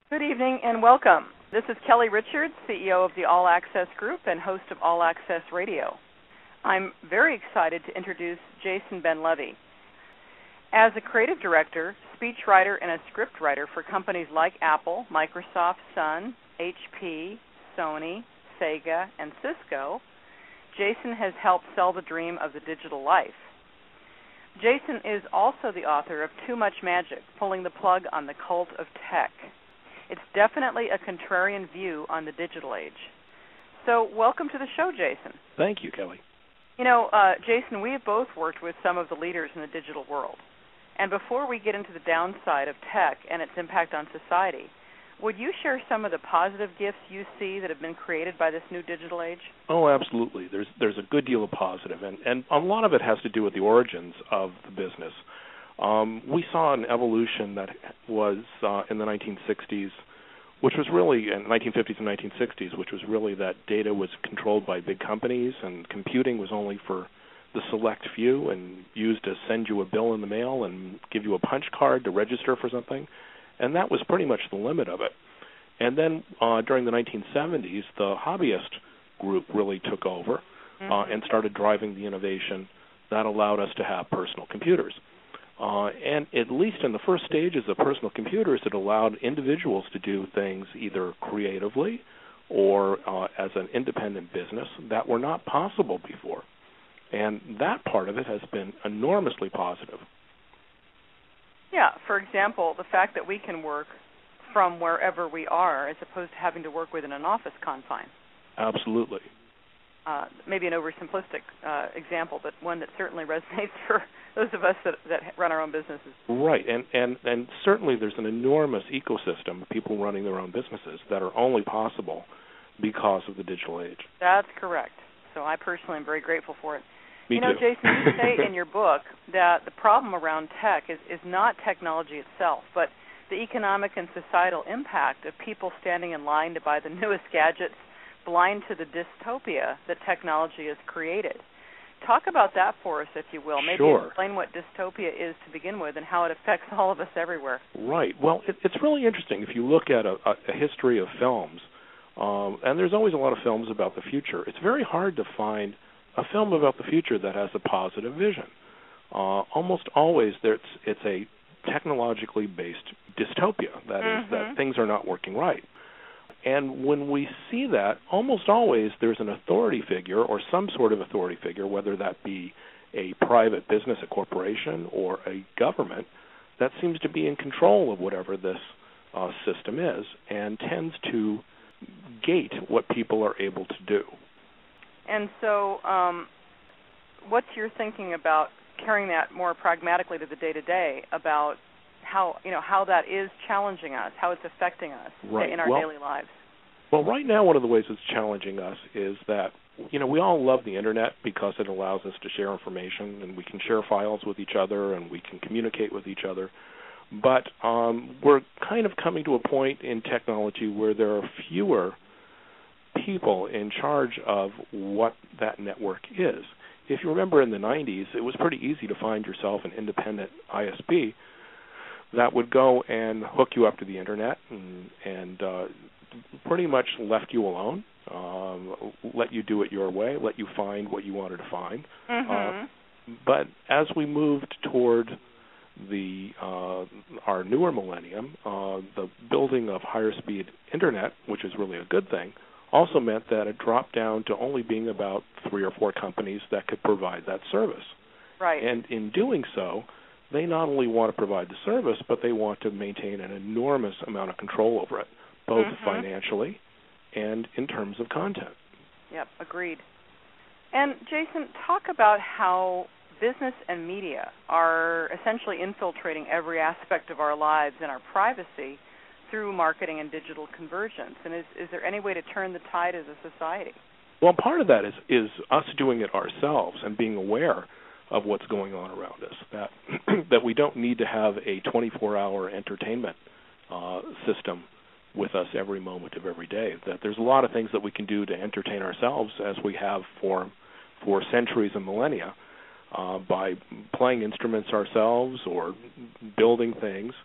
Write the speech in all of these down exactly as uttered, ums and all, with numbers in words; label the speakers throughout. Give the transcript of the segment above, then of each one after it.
Speaker 1: Good evening and welcome. This is Kelly Richards, C E O of the All Access Group and host of All Access Radio. I'm very excited to introduce Jason Ben-Levy. As a creative director, speechwriter, and a scriptwriter for companies like Apple, Microsoft, Sun, H P, Sony, Sega, and Cisco, Jason has helped sell the dream of the digital life. Jason is also the author of Too Much Magic, Pulling the Plug on the Cult of Tech. It's definitely a contrarian view on the digital age. So welcome to the show, Jason.
Speaker 2: Thank you, Kelly.
Speaker 1: You know, uh, Jason, we have both worked with some of the leaders in the digital world. And before we get into the downside of tech and its impact on society, would you share some of the positive gifts you see that have been created by this new digital age?
Speaker 2: Oh, absolutely. There's there's a good deal of positive, and, and a lot of it has to do with the origins of the business. Um, we saw an evolution that was uh, in the nineteen sixties, which was really, in nineteen fifties and nineteen sixties, which was really that data was controlled by big companies and computing was only for the select few and used to send you a bill in the mail and give you a punch card to register for something. And that was pretty much the limit of it. And then uh, during the nineteen seventies, the hobbyist group really took over mm-hmm. uh, and started driving the innovation that allowed us to have personal computers. Uh, and at least in the first stages of personal computers, it allowed individuals to do things either creatively or uh, as an independent business that were not possible before. And that part of it has been enormously positive.
Speaker 1: Yeah, for example, the fact that we can work from wherever we are as opposed to having to work within an office confine.
Speaker 2: Absolutely.
Speaker 1: Uh, maybe an oversimplistic uh, example, but one that certainly resonates for those of us that, that run our own businesses.
Speaker 2: Right, and, and, and certainly there's an enormous ecosystem of people running their own businesses that are only possible because of the digital age.
Speaker 1: That's correct. So I personally am very grateful for it.
Speaker 2: Me
Speaker 1: you know,
Speaker 2: too.
Speaker 1: Jason, you say in your book that the problem around tech is, is not technology itself, but the economic and societal impact of people standing in line to buy the newest gadgets, blind to the dystopia that technology has created. Talk about that for us, if you will. Maybe
Speaker 2: sure.
Speaker 1: explain what dystopia is to begin with and how it affects all of us everywhere.
Speaker 2: Right. Well, it, it's really interesting if you look at a, a, a history of films, um, and there's always a lot of films about the future. It's very hard to find a film about the future that has a positive vision. Uh, almost always there's, it's a technologically based dystopia. That mm-hmm. is that things are not working right. And when we see that, almost always there's an authority figure or some sort of authority figure, whether that be a private business, a corporation, or a government, that seems to be in control of whatever this uh, system is and tends to gate what people are able to do.
Speaker 1: And so um, what's your thinking about carrying that more pragmatically to the day-to-day about how, you know, how that is challenging us, how it's affecting us
Speaker 2: right.
Speaker 1: in our
Speaker 2: well,
Speaker 1: daily lives?
Speaker 2: Well, right now one of the ways it's challenging us is that, you know, we all love the Internet because it allows us to share information and we can share files with each other and we can communicate with each other. But um, we're kind of coming to a point in technology where there are fewer people in charge of what that network is. If you remember in the nineties, it was pretty easy to find yourself an independent I S P that would go and hook you up to the Internet and, and uh, pretty much left you alone, um, let you do it your way, let you find what you wanted to find.
Speaker 1: Mm-hmm.
Speaker 2: Uh, but as we moved toward the uh, our newer millennium, uh, the building of higher speed Internet, which is really a good thing, also meant that it dropped down to only being about three or four companies that could provide that service.
Speaker 1: Right.
Speaker 2: And in doing so, they not only want to provide the service, but they want to maintain an enormous amount of control over it, both
Speaker 1: mm-hmm.
Speaker 2: financially and in terms of content.
Speaker 1: Yep, agreed. And Jason, talk about how business and media are essentially infiltrating every aspect of our lives and our privacy through marketing and digital convergence. And is, is there any way to turn the tide as a society?
Speaker 2: Well, part of that is, is us doing it ourselves and being aware of what's going on around us, that that we don't need to have a twenty-four hour entertainment uh, system with us every moment of every day, that there's a lot of things that we can do to entertain ourselves as we have for, for centuries and millennia uh, by playing instruments ourselves or building things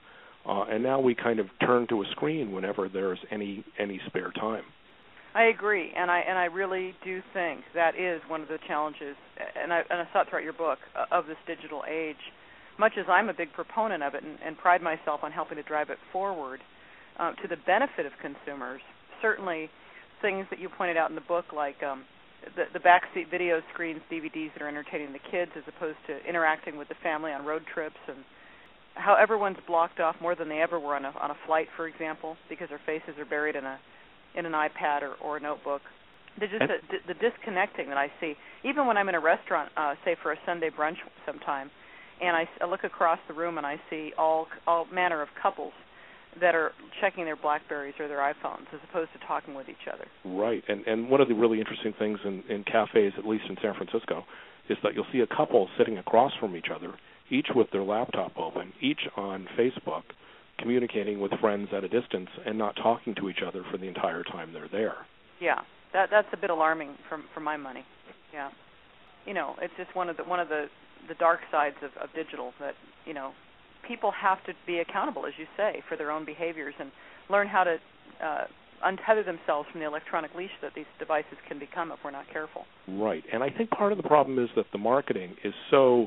Speaker 2: Uh, and now we kind of turn to a screen whenever there's any any spare time.
Speaker 1: I agree, and I and I really do think that is one of the challenges, and I, and I saw it throughout your book, uh, of this digital age. Much as I'm a big proponent of it and, and pride myself on helping to drive it forward uh, to the benefit of consumers, certainly things that you pointed out in the book, like um, the, the backseat video screens, D V Ds that are entertaining the kids as opposed to interacting with the family on road trips, and how everyone's blocked off more than they ever were on a, on a flight, for example, because their faces are buried in a in an iPad or, or a notebook. There's just the, the disconnecting that I see, even when I'm in a restaurant, uh, say for a Sunday brunch sometime, and I, I look across the room and I see all all manner of couples that are checking their BlackBerries or their iPhones as opposed to talking with each other.
Speaker 2: Right, and and one of the really interesting things in, in cafes, at least in San Francisco, is that you'll see a couple sitting across from each other, each with their laptop open, each on Facebook, communicating with friends at a distance and not talking to each other for the entire time they're there.
Speaker 1: Yeah, that that's a bit alarming for for my money. Yeah, you know, it's just one of the one of the, the dark sides of, of digital, that, you know, people have to be accountable, as you say, for their own behaviors and learn how to uh, untether themselves from the electronic leash that these devices can become if we're not careful.
Speaker 2: Right, and I think part of the problem is that the marketing is so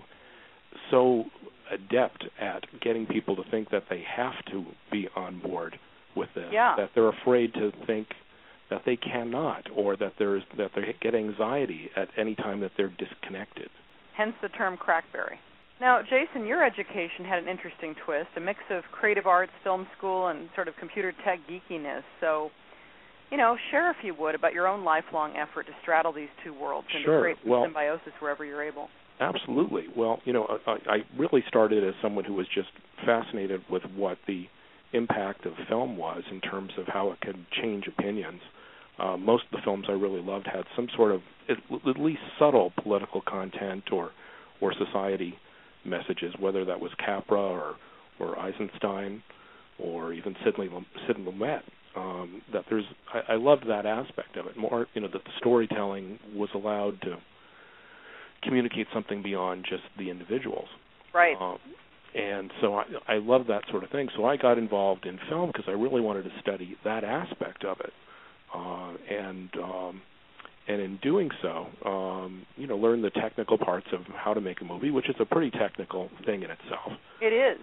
Speaker 2: so adept at getting people to think that they have to be on board with this,
Speaker 1: yeah.
Speaker 2: that they're afraid to think that they cannot, or that there's that they get anxiety at any time that they're disconnected.
Speaker 1: Hence the term crackberry. Now, Jason, your education had an interesting twist, a mix of creative arts, film school, and sort of computer tech geekiness. So, you know, share, if you would, about your own lifelong effort to straddle these two worlds and
Speaker 2: sure.
Speaker 1: to create
Speaker 2: well,
Speaker 1: symbiosis wherever you're able.
Speaker 2: Absolutely. Well, you know, I, I really started as someone who was just fascinated with what the impact of film was in terms of how it could change opinions. Uh, most of the films I really loved had some sort of at, at least subtle political content or or society messages, whether that was Capra or or Eisenstein or even Sidney Sid Lumet. Um, that there's, I, I loved that aspect of it. More, you know, that the storytelling was allowed to communicate something beyond just the individuals.
Speaker 1: Right.
Speaker 2: Um, and so I, I love that sort of thing. So I got involved in film because I really wanted to study that aspect of it. Uh, and um, and in doing so, um, you know, learn the technical parts of how to make a movie, which is a pretty technical thing in itself.
Speaker 1: It is.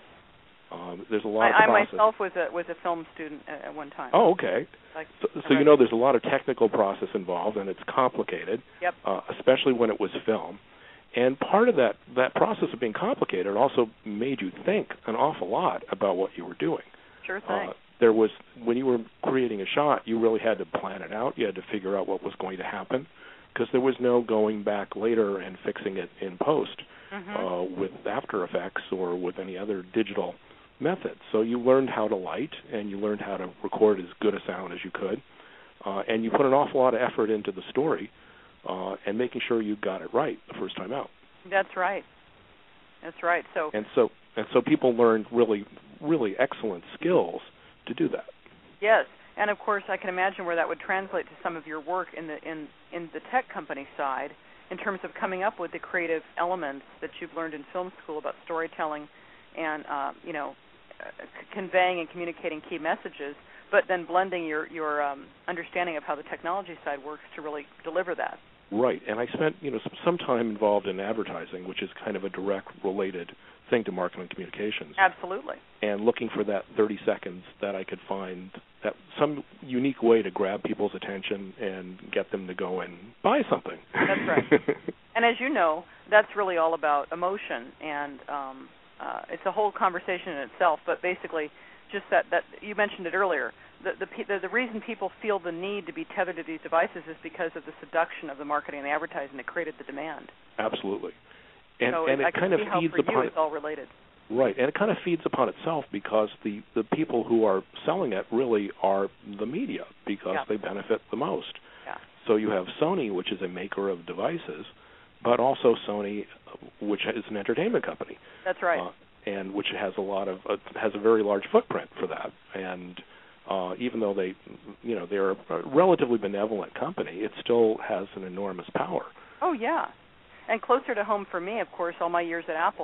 Speaker 2: Um, there's a lot
Speaker 1: I,
Speaker 2: of process.
Speaker 1: I myself was a was a film student at, at one time.
Speaker 2: Oh, okay.
Speaker 1: Like,
Speaker 2: so so you know there's a lot of technical process involved, and it's complicated,
Speaker 1: yep.
Speaker 2: uh, especially when it was film. And part of that, that process of being complicated also made you think an awful lot about what you were doing.
Speaker 1: Sure thing.
Speaker 2: Uh, there was, when you were creating a shot, you really had to plan it out. You had to figure out what was going to happen, because there was no going back later and fixing it in post
Speaker 1: mm-hmm.
Speaker 2: uh, with After Effects or with any other digital method. So you learned how to light, and you learned how to record as good a sound as you could, uh, and you put an awful lot of effort into the story uh, and making sure you got it right the first time out.
Speaker 1: That's right. That's right. So
Speaker 2: and so and so people learned really, really excellent skills to do that.
Speaker 1: Yes, and of course I can imagine where that would translate to some of your work in the in in the tech company side, in terms of coming up with the creative elements that you've learned in film school about storytelling and uh, you know uh, conveying and communicating key messages, but then blending your your um, understanding of how the technology side works to really deliver that.
Speaker 2: Right, and I spent you know some time involved in advertising, which is kind of a direct related thing to marketing and communications.
Speaker 1: Absolutely. And
Speaker 2: looking for that thirty seconds that I could find, that some unique way to grab people's attention and get them to go and buy something.
Speaker 1: That's right. And as you know, that's really all about emotion, and um, uh, it's a whole conversation in itself. But basically, just that, that you mentioned it earlier. The, the the reason people feel the need to be tethered to these devices is because of the seduction of the marketing and the advertising that created the demand.
Speaker 2: Absolutely. And,
Speaker 1: so
Speaker 2: and it
Speaker 1: I can
Speaker 2: kind of
Speaker 1: see how
Speaker 2: feeds
Speaker 1: for
Speaker 2: upon
Speaker 1: you it's all related.
Speaker 2: Right, and it kind of feeds upon itself, because the, the people who are selling it really are the media, because
Speaker 1: yeah.
Speaker 2: they benefit the most.
Speaker 1: Yeah.
Speaker 2: So you have Sony, which is a maker of devices, but also Sony, which is an entertainment company.
Speaker 1: That's right.
Speaker 2: Uh, and which has a lot of uh, has a very large footprint for that. And uh, even though they, you know, they're a relatively benevolent company, it still has an enormous power.
Speaker 1: Oh yeah. And closer to home for me, of course, all my years at Apple,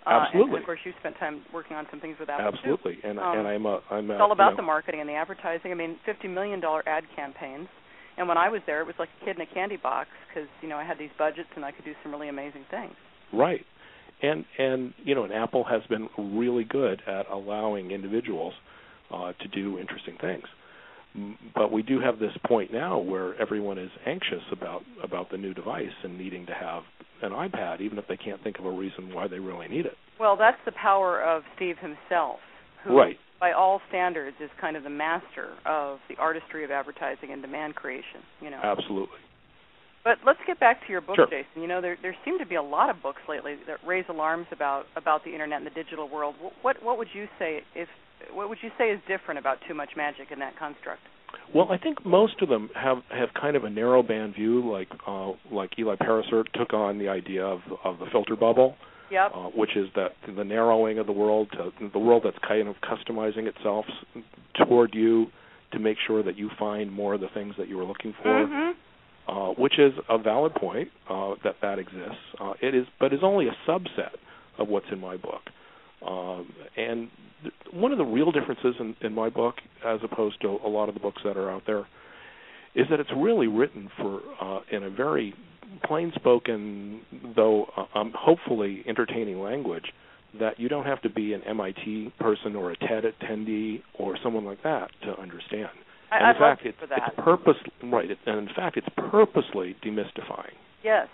Speaker 1: Uh,
Speaker 2: Absolutely.
Speaker 1: And, of course, you spent time working on some things with Apple
Speaker 2: Absolutely,
Speaker 1: too.
Speaker 2: and
Speaker 1: um,
Speaker 2: and I'm a I'm a,
Speaker 1: it's all about
Speaker 2: you know,
Speaker 1: the marketing and the advertising. I mean, fifty million dollar ad campaigns, and when I was there, it was like a kid in a candy box because you know I had these budgets and I could do some really amazing things.
Speaker 2: Right, and and you know, and Apple has been really good at allowing individuals uh, to do interesting things. But we do have this point now where everyone is anxious about, about the new device and needing to have an iPad, even if they can't think of a reason why they really need it.
Speaker 1: Well, that's the power of Steve himself, who,
Speaker 2: right.
Speaker 1: by all standards, is kind of the master of the artistry of advertising and demand creation. You know.
Speaker 2: Absolutely.
Speaker 1: But let's get back to your book,
Speaker 2: sure.
Speaker 1: Jason. You know, there there seem to be a lot of books lately that raise alarms about, about the internet and the digital world. What what would you say if What would you say is different about too much magic in that construct?
Speaker 2: Well, I think most of them have, have kind of a narrow band view, like uh, like Eli Pariser took on the idea of of the filter bubble,
Speaker 1: yep.
Speaker 2: uh, which is that the narrowing of the world to the world that's kind of customizing itself toward you to make sure that you find more of the things that you were looking for.
Speaker 1: Mm-hmm.
Speaker 2: Uh, which is a valid point uh, that that exists. Uh, it is, but is only a subset of what's in my book. Um, and th- one of the real differences in, in my book, as opposed to a lot of the books that are out there, is that it's really written for uh, in a very plain-spoken, though uh, um, hopefully entertaining language, that you don't have to be an M I T person or a TED attendee or someone like that to understand.
Speaker 1: I,
Speaker 2: and in
Speaker 1: I'd
Speaker 2: fact,
Speaker 1: love
Speaker 2: it,
Speaker 1: for that.
Speaker 2: it's purpose right, it, and in fact, it's purposely demystifying.
Speaker 1: Yes.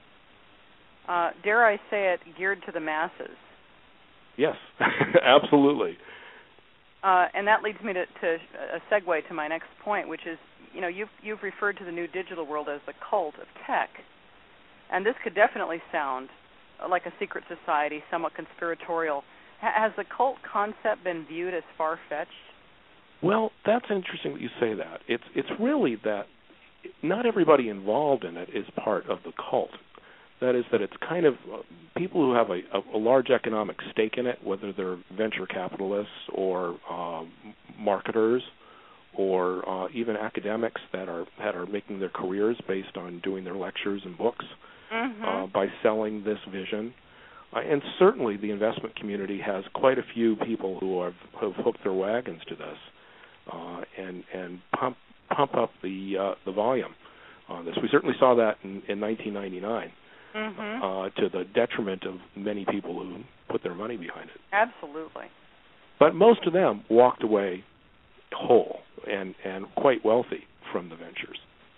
Speaker 1: Uh, dare I say it, geared to the masses.
Speaker 2: Yes, absolutely.
Speaker 1: Uh, and that leads me to, to a segue to my next point, which is, you know, you've you've referred to the new digital world as the cult of tech, and this could definitely sound like a secret society, somewhat conspiratorial. H- has the cult concept been viewed as far-fetched?
Speaker 2: Well, that's interesting that you say that. It's it's really that not everybody involved in it is part of the cult. That is, that it's kind of uh, people who have a, a, a large economic stake in it, whether they're venture capitalists or uh, marketers or uh, even academics that are that are making their careers based on doing their lectures and books
Speaker 1: mm-hmm.
Speaker 2: uh, by selling this vision. Uh, and certainly the investment community has quite a few people who have, have hooked their wagons to this. Uh, and and pump pump up the uh, the volume on this. We certainly saw that in, in nineteen ninety-nine,
Speaker 1: mm-hmm.
Speaker 2: uh, to the detriment of many people who put their money behind it.
Speaker 1: Absolutely.
Speaker 2: But most of them walked away whole and, and quite wealthy from the ventures.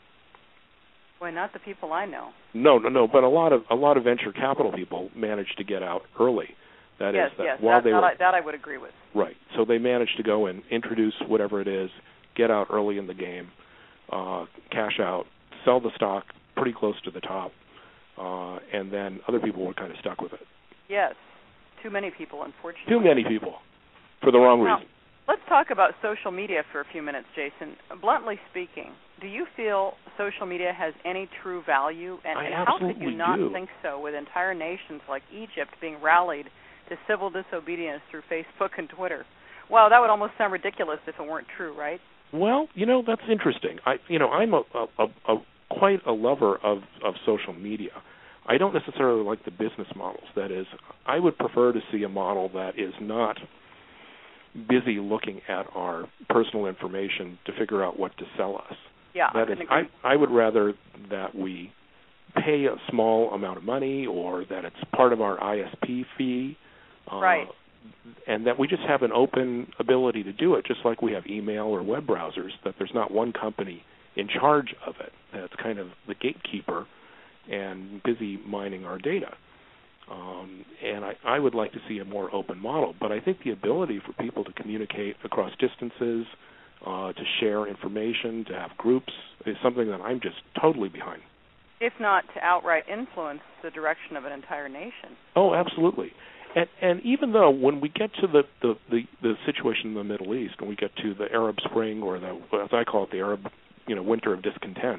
Speaker 1: Boy, not the people I know.
Speaker 2: No, no, no. But a lot of a lot of venture capital people managed to get out early. That
Speaker 1: yes,
Speaker 2: is that
Speaker 1: yes,
Speaker 2: while
Speaker 1: that,
Speaker 2: they
Speaker 1: that,
Speaker 2: were
Speaker 1: I, that I would agree with.
Speaker 2: Right. So they managed to go and introduce whatever it is, get out early in the game, uh, cash out, sell the stock pretty close to the top, uh, and then other people were kind of stuck with it.
Speaker 1: Yes. Too many people, unfortunately.
Speaker 2: Too many people, for the wrong
Speaker 1: now,
Speaker 2: reason.
Speaker 1: Let's talk about social media for a few minutes, Jason. Bluntly speaking, do you feel social media has any true value? And,
Speaker 2: I
Speaker 1: and how
Speaker 2: absolutely
Speaker 1: could you not
Speaker 2: do.
Speaker 1: think so with entire nations like Egypt being rallied to civil disobedience through Facebook and Twitter? Wow, that would almost sound ridiculous if it weren't true, right?
Speaker 2: Well, you know, that's interesting. I, you know, I'm a, a, a, a quite a lover of, of social media. I don't necessarily like the business models. That is, I would prefer to see a model that is not busy looking at our personal information to figure out what to sell us.
Speaker 1: Yeah,
Speaker 2: that
Speaker 1: I
Speaker 2: is,
Speaker 1: can agree.
Speaker 2: I, I would rather that we pay a small amount of money or that it's part of our I S P fee. Uh,
Speaker 1: right.
Speaker 2: And that we just have an open ability to do it, just like we have email or web browsers, that there's not one company in charge of it that's kind of the gatekeeper and busy mining our data. Um, and I, I would like to see a more open model. But I think the ability for people to communicate across distances, uh, to share information, to have groups, is something that I'm just totally behind.
Speaker 1: If not to outright influence the direction of an entire nation.
Speaker 2: Oh, absolutely. And, and even though when we get to the, the, the, the situation in the Middle East, when we get to the Arab Spring, or the, as I call it, the Arab, you know, winter of discontent,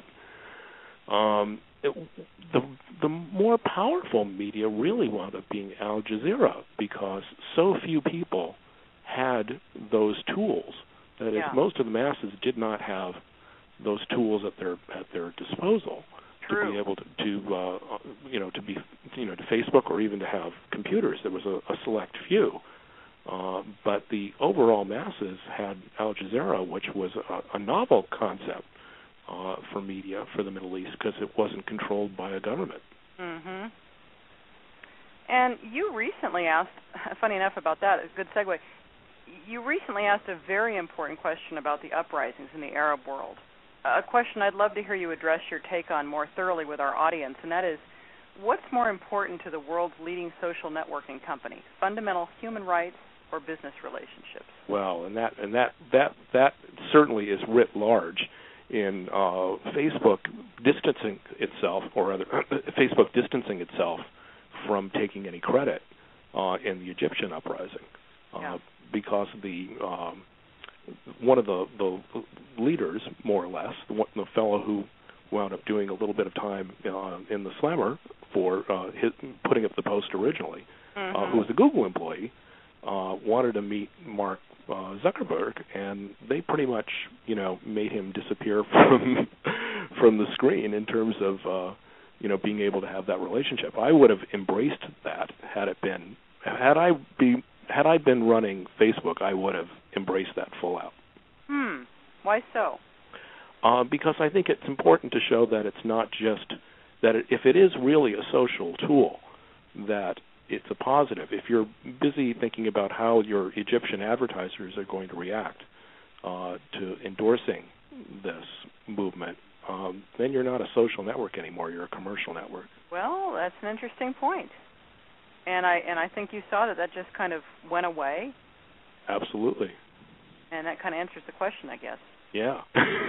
Speaker 2: um, it, the the more powerful media really wound up being Al Jazeera, because so few people had those tools. That is,
Speaker 1: yeah.
Speaker 2: most of the masses did not have those tools at their at their disposal.
Speaker 1: True.
Speaker 2: to be able to, to uh, you know, to be, you know, to Facebook or even to have computers. There was a, a select few. Uh, but the overall masses had Al Jazeera, which was a, a novel concept uh, for media for the Middle East because it wasn't controlled by a government.
Speaker 1: Mm-hmm. And you recently asked, funny enough about that, a good segue, you recently asked a very important question about the uprisings in the Arab world, a question I'd love to hear you address your take on more thoroughly with our audience, and that is, what's more important to the world's leading social networking company, fundamental human rights or business relationships?
Speaker 2: Well, and that and that that that certainly is writ large in uh, Facebook distancing itself, or rather, Facebook distancing itself from taking any credit uh, in the Egyptian uprising, uh,
Speaker 1: yeah.
Speaker 2: because the um, one of the, the leaders, more or less, the, the fellow who wound up doing a little bit of time uh, in the Slammer for uh, his, putting up the post originally,
Speaker 1: mm-hmm.
Speaker 2: uh, who was a Google employee, uh, wanted to meet Mark uh, Zuckerberg, and they pretty much, you know, made him disappear from from the screen in terms of, uh, you know, being able to have that relationship. I would have embraced that had it been had I be had I been running Facebook. I would have embraced that full out.
Speaker 1: Hmm. Why so?
Speaker 2: Uh, because I think it's important to show that it's not just that it, if it is really a social tool, that it's a positive. If you're busy thinking about how your Egyptian advertisers are going to react uh, to endorsing this movement, um, then you're not a social network anymore. You're a commercial network.
Speaker 1: Well, that's an interesting point. And I and I think you saw that that just kind of went away.
Speaker 2: Absolutely.
Speaker 1: And that kind of answers the question, I guess.
Speaker 2: Yeah.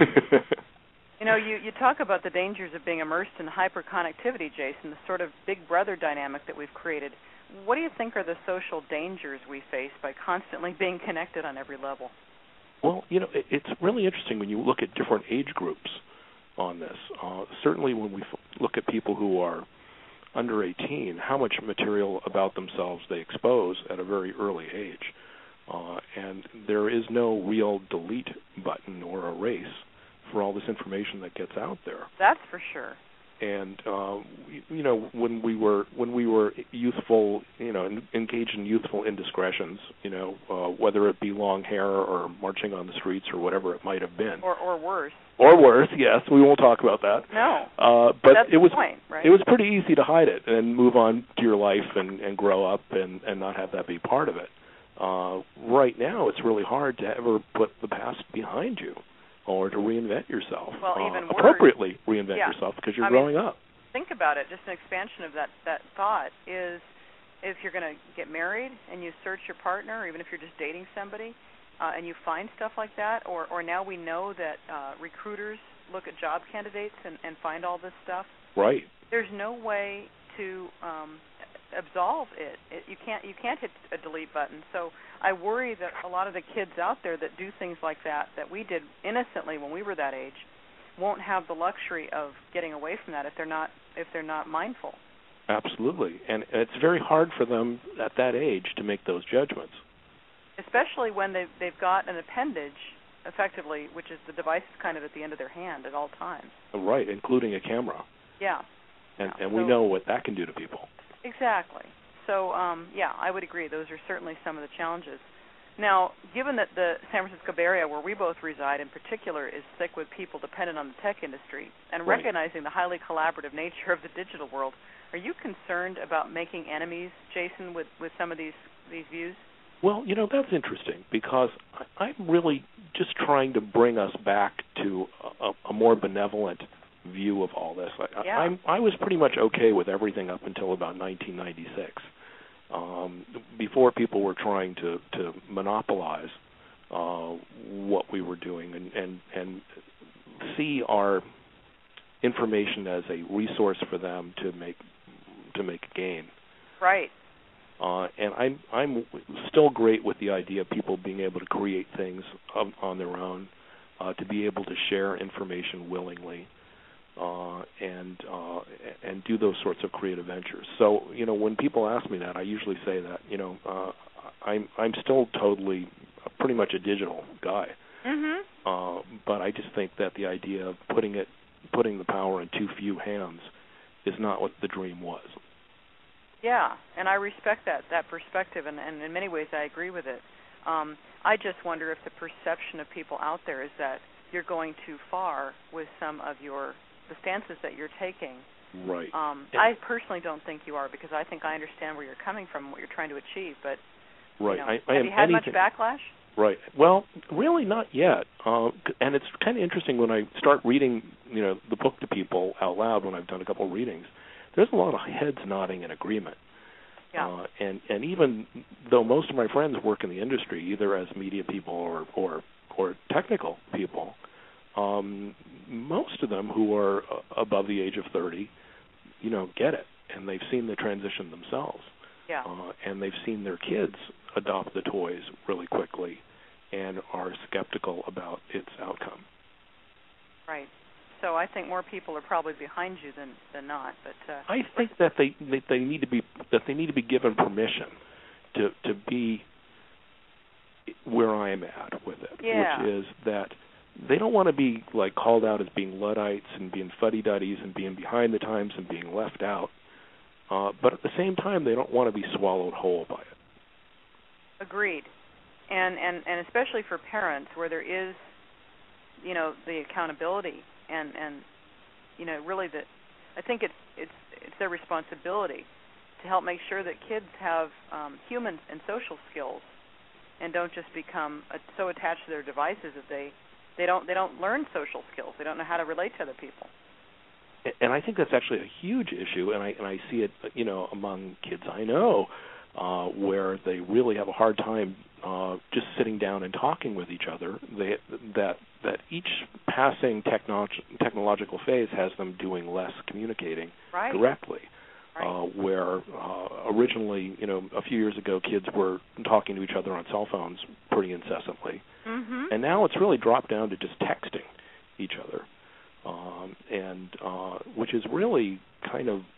Speaker 1: You know, you, you talk about the dangers of being immersed in hyperconnectivity, Jason, the sort of big brother dynamic that we've created. What do you think are the social dangers we face by constantly being connected on every level?
Speaker 2: Well, you know, it, it's really interesting when you look at different age groups on this. Uh, certainly when we f- look at people who are under eighteen, how much material about themselves they expose at a very early age. Uh, and there is no real delete button or erase for all this information that gets out there.
Speaker 1: That's for sure.
Speaker 2: And uh, you know, when we were when we were youthful, you know, engaged in youthful indiscretions, you know, uh, whether it be long hair or marching on the streets or whatever it might have been,
Speaker 1: or or worse,
Speaker 2: or worse. Yes, we won't talk about that.
Speaker 1: No,
Speaker 2: uh, but
Speaker 1: that's
Speaker 2: it was
Speaker 1: the point, right?
Speaker 2: It was pretty easy to hide it and move on to your life and, and grow up and, and not have that be part of it. Uh, right now, it's really hard to ever put the past behind you, or to reinvent yourself.
Speaker 1: Well,
Speaker 2: uh,
Speaker 1: even worse,
Speaker 2: appropriately reinvent
Speaker 1: yeah.
Speaker 2: yourself because you're
Speaker 1: I
Speaker 2: growing
Speaker 1: mean,
Speaker 2: up.
Speaker 1: Think about it. Just an expansion of that, that thought is, if you're going to get married and you search your partner, or even if you're just dating somebody, uh, and you find stuff like that, or, or now we know that uh, recruiters look at job candidates and, and find all this stuff.
Speaker 2: Right.
Speaker 1: There's no way to um, absolve it. it. You can't you can't hit a delete button. So I worry that a lot of the kids out there that do things like that, that we did innocently when we were that age, won't have the luxury of getting away from that if they're not if they're not mindful.
Speaker 2: Absolutely, and it's very hard for them at that age to make those judgments.
Speaker 1: Especially when they've they've got an appendage, effectively, which is the device is kind of at the end of their hand at all times.
Speaker 2: Right, including a camera.
Speaker 1: Yeah.
Speaker 2: And
Speaker 1: yeah.
Speaker 2: and we
Speaker 1: so,
Speaker 2: know what that can do to people.
Speaker 1: Exactly. So, um, yeah, I would agree. Those are certainly some of the challenges. Now, given that the San Francisco Bay Area, where we both reside in particular, is thick with people dependent on the tech industry, and
Speaker 2: right.
Speaker 1: recognizing the highly collaborative nature of the digital world, are you concerned about making enemies, Jason, with, with some of these, these views?
Speaker 2: Well, you know, that's interesting because I, I'm really just trying to bring us back to a, a more benevolent view of all this. I,
Speaker 1: yeah.
Speaker 2: I, I'm, I was pretty much okay with everything up until about nineteen ninety-six. Um, before people were trying to, to monopolize uh, what we were doing and, and, and see our information as a resource for them to make to make a gain.
Speaker 1: Right.
Speaker 2: Uh, and I'm I'm still great with the idea of people being able to create things on, on their own, uh, to be able to share information willingly. Uh, and uh, and do those sorts of creative ventures. So, you know, when people ask me that, I usually say that, you know, uh, I'm I'm still totally, uh, pretty much a digital guy.
Speaker 1: Mm-hmm.
Speaker 2: Uh, but I just think that the idea of putting it, putting the power in too few hands is not what the dream was.
Speaker 1: Yeah, and I respect that that perspective, and, and in many ways I agree with it. Um, I just wonder if the perception of people out there is that you're going too far with some of your the stances that you're taking.
Speaker 2: Right.
Speaker 1: Um, I personally don't think you are, because I think I understand where you're coming from and what you're trying to achieve. But
Speaker 2: right,
Speaker 1: you know,
Speaker 2: I, I
Speaker 1: have you had
Speaker 2: anything,
Speaker 1: much backlash?
Speaker 2: Right. Well, really not yet. Uh, and it's kind of interesting when I start reading, you know, the book to people out loud when I've done a couple of readings. There's a lot of heads nodding in agreement.
Speaker 1: Yeah.
Speaker 2: Uh, and and even though most of my friends work in the industry, either as media people or or, or technical people, um, most of them who are uh, above the age of thirty, you know, get it, and they've seen the transition themselves.
Speaker 1: Yeah.
Speaker 2: Uh, and they've seen their kids adopt the toys really quickly and are skeptical about its outcome.
Speaker 1: Right. So I think more people are probably behind you than, than not. But uh,
Speaker 2: I think that they, they they need to be that they need to be given permission to to be where I'm at with it,
Speaker 1: yeah.
Speaker 2: which is that they don't want to be like called out as being Luddites and being fuddy-duddies and being behind the times and being left out. Uh, but at the same time, they don't want to be swallowed whole by it.
Speaker 1: Agreed. And, and and especially for parents, where there is, you know, the accountability and, and you know, really that I think it's it's it's their responsibility to help make sure that kids have um, human and social skills, and don't just become uh, so attached to their devices that they they don't they don't learn social skills. They don't know how to relate to other people.
Speaker 2: And I think that's actually a huge issue, and I and I see it, you know, among kids I know, uh, where they really have a hard time uh, just sitting down and talking with each other. They that that each passing technolog- technological phase has them doing less communicating
Speaker 1: right.
Speaker 2: directly.
Speaker 1: Right.
Speaker 2: Uh, where uh, originally, you know, a few years ago, kids were talking to each other on cell phones pretty incessantly,
Speaker 1: mm-hmm.
Speaker 2: and now it's really dropped down to just texting each other. Um, and uh, which is really kind of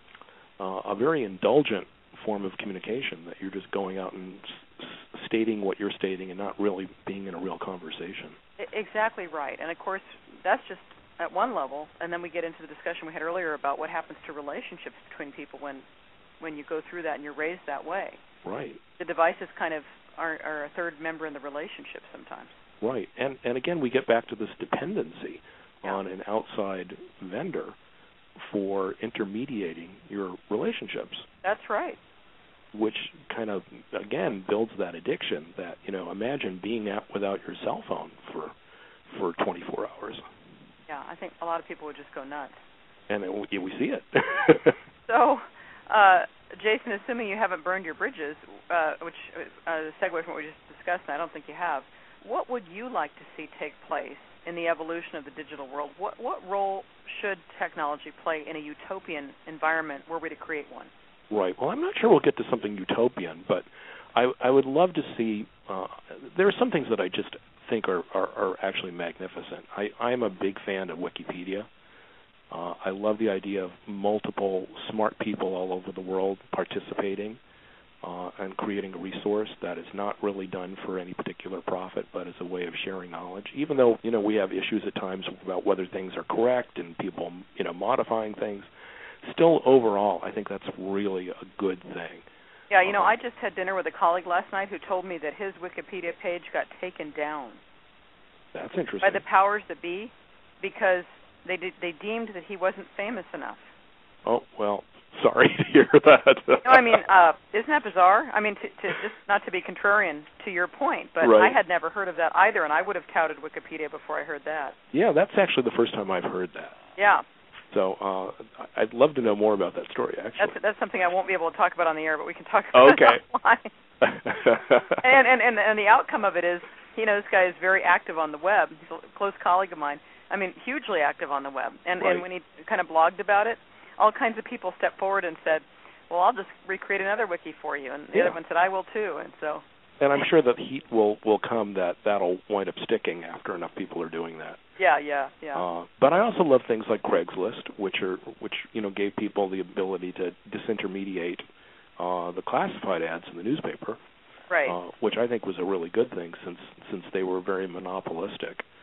Speaker 2: uh, a very indulgent form of communication, that you're just going out and s- stating what you're stating and not really being in a real conversation.
Speaker 1: Exactly right. And, of course, that's just at one level, and then we get into the discussion we had earlier about what happens to relationships between people when, when you go through that and you're raised that way.
Speaker 2: Right.
Speaker 1: The devices kind of are, are a third member in the relationship sometimes.
Speaker 2: Right. And, and again, we get back to this dependency
Speaker 1: yeah.
Speaker 2: on an outside vendor for intermediating your relationships.
Speaker 1: That's right.
Speaker 2: Which kind of, again, builds that addiction that, you know, imagine being out without your cell phone for for twenty-four hours.
Speaker 1: Yeah, I think a lot of people would just go nuts.
Speaker 2: And it, we, we see it.
Speaker 1: So, uh, Jason, assuming you haven't burned your bridges, uh, which uh, segue from what we just discussed, and I don't think you have, what would you like to see take place in the evolution of the digital world? What what role should technology play in a utopian environment were we to create one?
Speaker 2: Right. Well, I'm not sure we'll get to something utopian, but I, I would love to see, uh, there are some things that I just think are, are, are actually magnificent. I, I'm a big fan of Wikipedia. Uh, I love the idea of multiple smart people all over the world participating uh, and creating a resource that is not really done for any particular profit, but as a way of sharing knowledge. Even though, you know, we have issues at times about whether things are correct and people, you know, modifying things, still overall, I think that's really a good thing.
Speaker 1: Yeah, you know, I just had dinner with a colleague last night who told me that his Wikipedia page got taken down.
Speaker 2: That's interesting.
Speaker 1: By the powers that be, because they did, they deemed that he wasn't famous enough.
Speaker 2: Oh, well, sorry to hear that.
Speaker 1: No, I mean, uh, isn't that bizarre? I mean, to, to just not to be contrarian to your point, but
Speaker 2: right.
Speaker 1: I had never heard of that either, and I would have touted Wikipedia before I heard that.
Speaker 2: Yeah, that's actually the first time I've heard that.
Speaker 1: Yeah.
Speaker 2: So uh, I'd love to know more about that story, actually.
Speaker 1: That's that's something I won't be able to talk about on the air, but we can talk about
Speaker 2: okay.
Speaker 1: it offline. and, and, and, and the outcome of it is, you know, this guy is very active on the web. He's a close colleague of mine. I mean, hugely active on the web. And,
Speaker 2: right.
Speaker 1: and when he kind of blogged about it, all kinds of people stepped forward and said, well, I'll just recreate another wiki for you. And the
Speaker 2: yeah.
Speaker 1: other one said, I will too. And so...
Speaker 2: And I'm sure that heat will, will come that that'll wind up sticking after enough people are doing that.
Speaker 1: Yeah, yeah, yeah.
Speaker 2: Uh, but I also love things like Craigslist, which are which you know gave people the ability to disintermediate uh, the classified ads in the newspaper,
Speaker 1: right?
Speaker 2: Uh, which I think was a really good thing since since they were very monopolistic.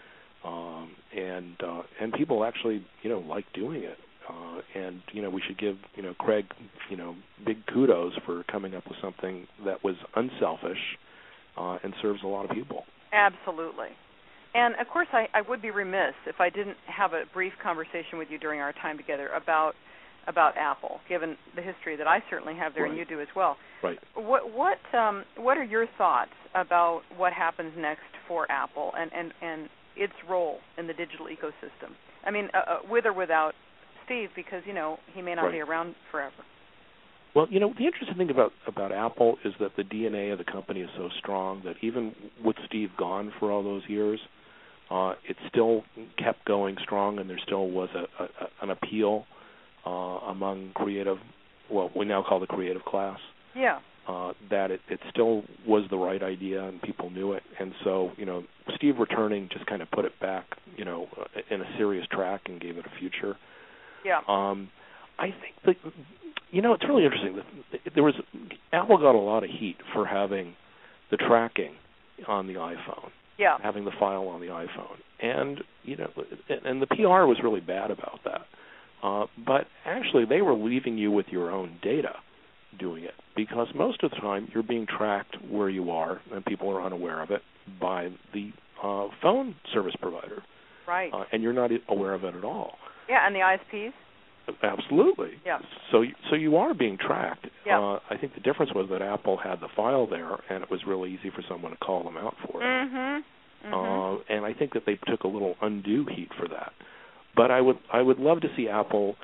Speaker 2: um, and uh, and people actually you know like doing it. Uh, and you know we should give you know Craig you know big kudos for coming up with something that was unselfish uh, and serves a lot of people.
Speaker 1: Absolutely. And of course, I, I would be remiss if I didn't have a brief conversation with you during our time together about about Apple, given the history that I certainly have there,
Speaker 2: right.
Speaker 1: and you do as well.
Speaker 2: Right.
Speaker 1: What what um, what are your thoughts about what happens next for Apple and, and, and its role in the digital ecosystem? I mean, uh, uh, with or without Steve, because you know he may not
Speaker 2: right.
Speaker 1: be around forever.
Speaker 2: Well, you know, the interesting thing about, about Apple is that the D N A of the company is so strong that even with Steve gone for all those years, uh, it still kept going strong, and there still was a, a, an appeal uh, among creative, well, we now call the creative class.
Speaker 1: Yeah.
Speaker 2: Uh, that it, it still was the right idea, and people knew it. And so, you know, Steve returning just kind of put it back, you know, in a serious track and gave it a future.
Speaker 1: Yeah.
Speaker 2: Um, I think that, you know, it's really interesting. There was Apple got a lot of heat for having the tracking on the iPhone.
Speaker 1: Yeah.
Speaker 2: Having the file on the iPhone, and you know, and the P R was really bad about that. Uh, but actually, they were leaving you with your own data doing it, because most of the time you're being tracked where you are, and people are unaware of it by the uh, phone service provider.
Speaker 1: Right.
Speaker 2: Uh, and you're not aware of it at all.
Speaker 1: Yeah, and the I S Ps.
Speaker 2: Absolutely.
Speaker 1: Yeah.
Speaker 2: So, so you are being tracked.
Speaker 1: Yeah.
Speaker 2: Uh, I think the difference was that Apple had the file there, and it was really easy for someone to call them out for it.
Speaker 1: Mm-hmm. Mm-hmm.
Speaker 2: Uh, and I think that they took a little undue heat for that. But I would, I would love to see Apple,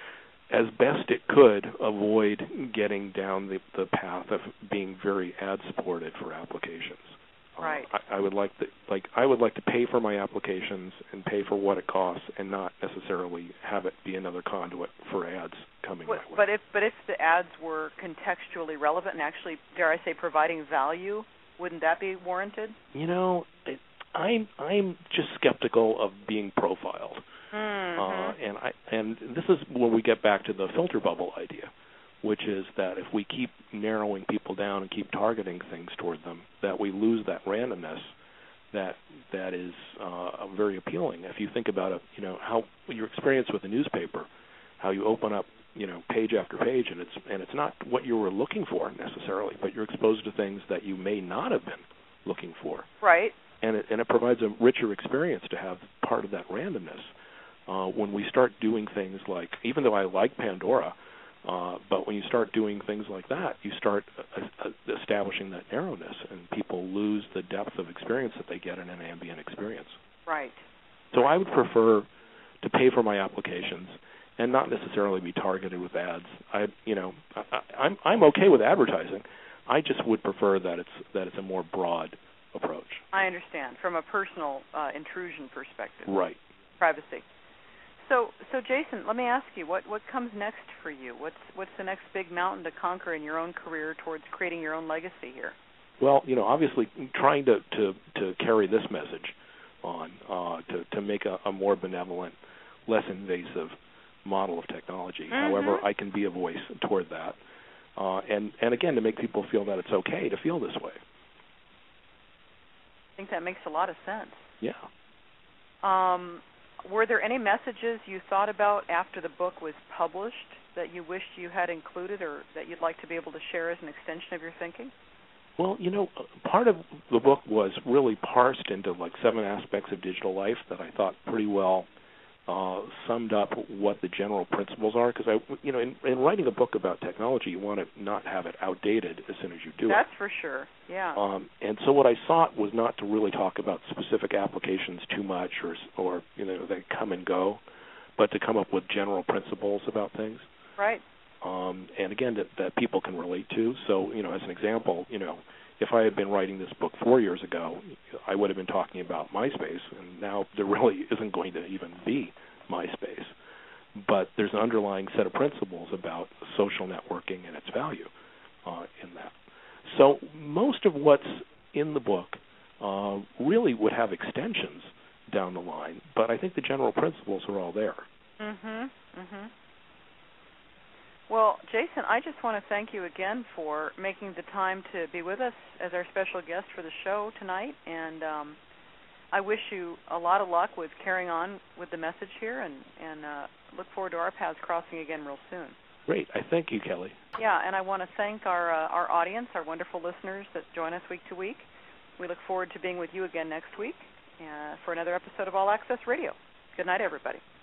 Speaker 2: as best it could, avoid getting down the, the path of being very ad-supported for applications.
Speaker 1: Right.
Speaker 2: Uh, I, I would like to, like I would like to pay for my applications and pay for what it costs, and not necessarily have it be another conduit for ads coming
Speaker 1: But,
Speaker 2: my way.
Speaker 1: but if but if the ads were contextually relevant and actually, dare I say, providing value, wouldn't that be warranted?
Speaker 2: You know, it, I'm I'm just skeptical of being profiled,
Speaker 1: mm-hmm.
Speaker 2: uh, and I and this is when we get back to the filter bubble idea, which is that if we keep narrowing people down and keep targeting things toward them, that we lose that randomness that that is uh, very appealing. If you think about it, you know, how your experience with a newspaper, how you open up, you know, page after page, and it's and it's not what you were looking for necessarily, but you're exposed to things that you may not have been looking for.
Speaker 1: Right.
Speaker 2: And it and it provides a richer experience to have part of that randomness. Uh, when we start doing things like, even though I like Pandora, Uh, but when you start doing things like that, you start uh, uh, establishing that narrowness, and people lose the depth of experience that they get in an ambient experience.
Speaker 1: Right.
Speaker 2: So I would prefer to pay for my applications and not necessarily be targeted with ads. I, you know, I, I'm I'm okay with advertising. I just would prefer that it's that it's a more broad approach.
Speaker 1: I understand, from a personal uh, intrusion perspective.
Speaker 2: Right.
Speaker 1: Privacy. So, so Jason, let me ask you, what, what comes next for you? What's what's the next big mountain to conquer in your own career towards creating your own legacy here?
Speaker 2: Well, you know, obviously trying to, to, to carry this message on, uh, to, to make a, a more benevolent, less invasive model of technology.
Speaker 1: Mm-hmm.
Speaker 2: However, I can be a voice toward that. Uh, and, and again, to make people feel that it's okay to feel this way.
Speaker 1: I think that makes a lot of sense.
Speaker 2: Yeah.
Speaker 1: Um, were there any messages you thought about after the book was published that you wished you had included, or that you'd like to be able to share as an extension of your thinking?
Speaker 2: Well, you know, part of the book was really parsed into like seven aspects of digital life that I thought pretty well uh, summed up what the general principles are. Because I, you know, in, in writing a book about technology, you want to not have it outdated as soon as you do
Speaker 1: That's
Speaker 2: it.
Speaker 1: That's for sure. Yeah.
Speaker 2: Um, and so what I sought was not to really talk about specific applications too much, or or you know, they come and go, but to come up with general principles about things.
Speaker 1: Right.
Speaker 2: Um, and again, that, that people can relate to. So, you know, as an example, you know, if I had been writing this book four years ago, I would have been talking about MySpace, and now there really isn't going to even be MySpace. But there's an underlying set of principles about social networking and its value uh, in that. So most of what's in the book uh, really would have extensions down the line, but I think the general principles are all there.
Speaker 1: Mm-hmm. Mm-hmm. Well, Jason, I just want to thank you again for making the time to be with us as our special guest for the show tonight. And um, I wish you a lot of luck with carrying on with the message here, and, and uh, look forward to our paths crossing again real soon.
Speaker 2: Great. I thank you, Kelly.
Speaker 1: Yeah, and I want to thank our uh, our audience, our wonderful listeners that join us week to week. We look forward to being with you again next week uh, for another episode of All Access Radio. Good night, everybody.